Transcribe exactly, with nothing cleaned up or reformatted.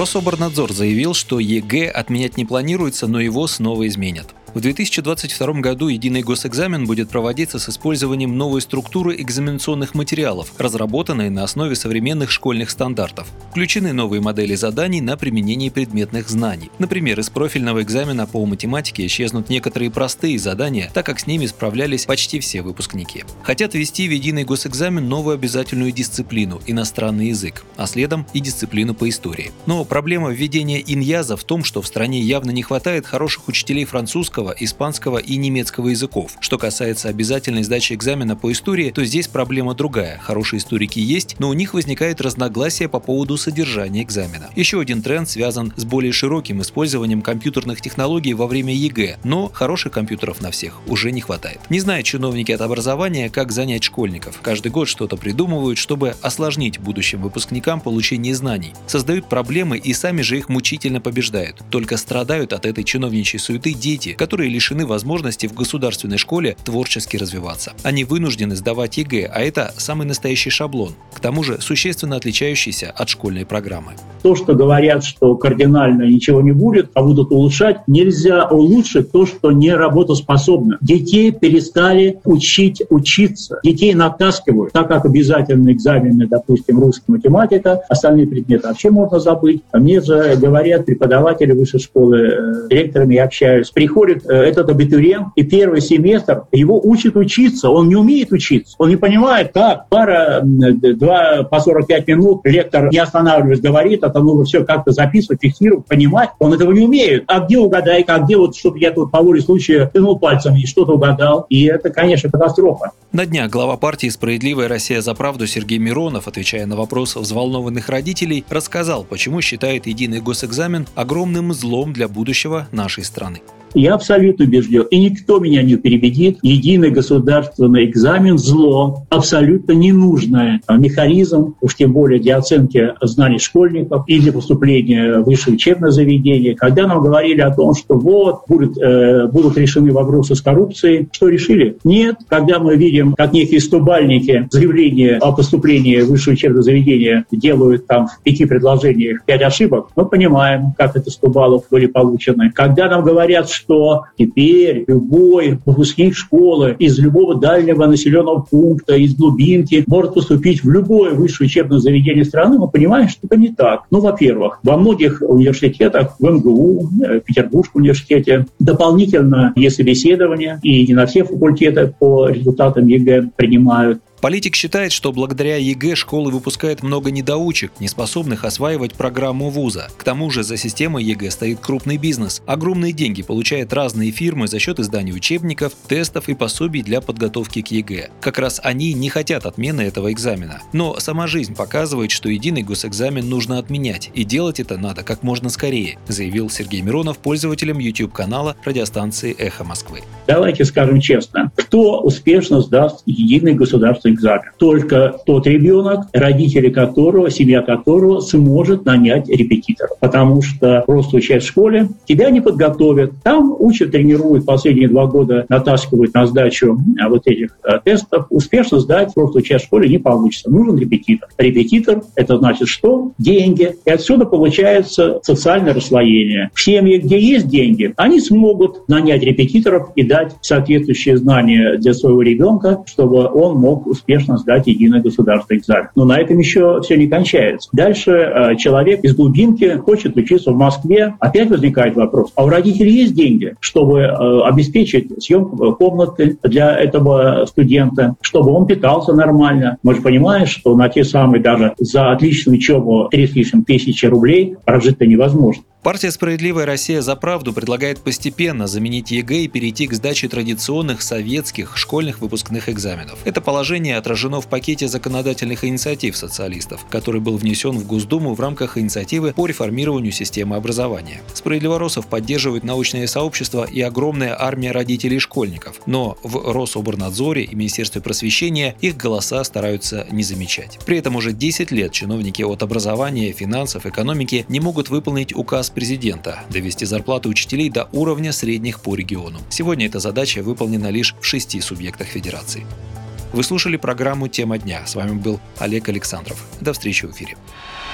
Рособорнадзор заявил, что ЕГЭ отменять не планируется, но его снова изменят. В две тысячи двадцать втором году единый госэкзамен будет проводиться с использованием новой структуры экзаменационных материалов, разработанной на основе современных школьных стандартов. Включены новые модели заданий на применение предметных знаний. Например, из профильного экзамена по математике исчезнут некоторые простые задания, так как с ними справлялись почти все выпускники. Хотят ввести в единый госэкзамен новую обязательную дисциплину – иностранный язык, а следом и дисциплину по истории. Но проблема введения иньяза в том, что в стране явно не хватает хороших учителей французского, испанского и немецкого языков. Что касается обязательной сдачи экзамена по истории, то здесь проблема другая. Хорошие историки есть, но у них возникает разногласие по поводу содержания экзамена. Еще один тренд связан с более широким использованием компьютерных технологий во время ЕГЭ, но хороших компьютеров на всех уже не хватает. Не знают чиновники от образования, как занять школьников. Каждый год что-то придумывают, чтобы осложнить будущим выпускникам получение знаний. Создают проблемы и сами же их мучительно побеждают. Только страдают от этой чиновничьей суеты дети, которые лишены возможности в государственной школе творчески развиваться. Они вынуждены сдавать ЕГЭ, а это самый настоящий шаблон, к тому же существенно отличающийся от школьной программы. То, что говорят, что кардинально ничего не будет, а будут улучшать, нельзя улучшить то, что не работоспособно. Детей перестали учить учиться. Детей натаскивают, так как обязательные экзамены, допустим, русский, математика, остальные предметы вообще можно забыть. А мне же говорят преподаватели высшей школы, с директорами я общаюсь, приходит этот абитуриент, и первый семестр его учат учиться, он не умеет учиться, он не понимает, как пара, два по сорок пять минут, лектор, не останавливаясь, говорит, это нужно все как-то записывать, фиксировать, понимать, он этого не умеет. А где угадайка, а где вот что-то я тут по воле случая тянул пальцем и что-то угадал, и это, конечно, катастрофа. На днях глава партии «Справедливая Россия за правду» Сергей Миронов, отвечая на вопросы взволнованных родителей, рассказал, почему считает единый госэкзамен огромным злом для будущего нашей страны. Я абсолютно убежден, и никто меня не переубедит. Единый государственный экзамен – зло, абсолютно ненужное. Механизм, уж тем более для оценки знаний школьников и для поступления в высшее учебное заведение. Когда нам говорили о том, что вот, будут, э, будут решены вопросы с коррупцией, что решили? Нет. Когда мы видим, как некие стобальники заявления о поступлении в высшее учебное заведение делают там в пяти предложениях пять ошибок, мы понимаем, как это сто баллов были получены. Когда нам говорят, что теперь любой выпускник школы из любого дальнего населенного пункта, из глубинки может поступить в любое высшее учебное заведение страны, мы понимаем, что это не так. Ну, во-первых, во многих университетах, в эм гэ у, в Петербургском университете, дополнительно есть собеседование, и не на все факультеты по результатам ЕГЭ принимают. Политик считает, что благодаря ЕГЭ школы выпускают много недоучек, не способных осваивать программу вуза. К тому же за системой ЕГЭ стоит крупный бизнес. Огромные деньги получают разные фирмы за счет издания учебников, тестов и пособий для подготовки к ЕГЭ. Как раз они не хотят отмены этого экзамена. Но сама жизнь показывает, что единый госэкзамен нужно отменять, и делать это надо как можно скорее, заявил Сергей Миронов пользователям YouTube-канала радиостанции «Эхо Москвы». Давайте скажем честно, кто успешно сдаст единый государственный экзамен? Только тот ребенок, родители которого, семья которого сможет нанять репетитора. Потому что просто учась в школе, тебя не подготовят. Там учат, тренируют последние два года, натаскивают на сдачу вот этих тестов. Успешно сдать просто учась в школе не получится. Нужен репетитор. Репетитор – это значит что? Деньги. И отсюда получается социальное расслоение. В семье, где есть деньги, они смогут нанять репетиторов и дать соответствующие знания для своего ребенка, чтобы он мог успешно сдать единый государственный экзамен. Но на этом еще все не кончается. Дальше э, человек из глубинки хочет учиться в Москве. Опять возникает вопрос, а у родителей есть деньги, чтобы э, обеспечить съемку комнаты для этого студента, чтобы он питался нормально? Мы же понимаем, что на те самые даже за отличную учебу три с лишним тысячи рублей прожить-то невозможно. Партия «Справедливая Россия за правду» предлагает постепенно заменить ЕГЭ и перейти к сдаче традиционных советских школьных выпускных экзаменов. Это положение отражено в пакете законодательных инициатив социалистов, который был внесен в Госдуму в рамках инициативы по реформированию системы образования. Справедливоросов поддерживает научное сообщество и огромная армия родителей школьников, но в Рособорнадзоре и Министерстве просвещения их голоса стараются не замечать. При этом уже десять лет чиновники от образования, финансов, экономики не могут выполнить указ президента – довести зарплаты учителей до уровня средних по региону. Сегодня эта задача выполнена лишь в шести субъектах федерации. Вы слушали программу «Тема дня». С вами был Олег Александров. До встречи в эфире.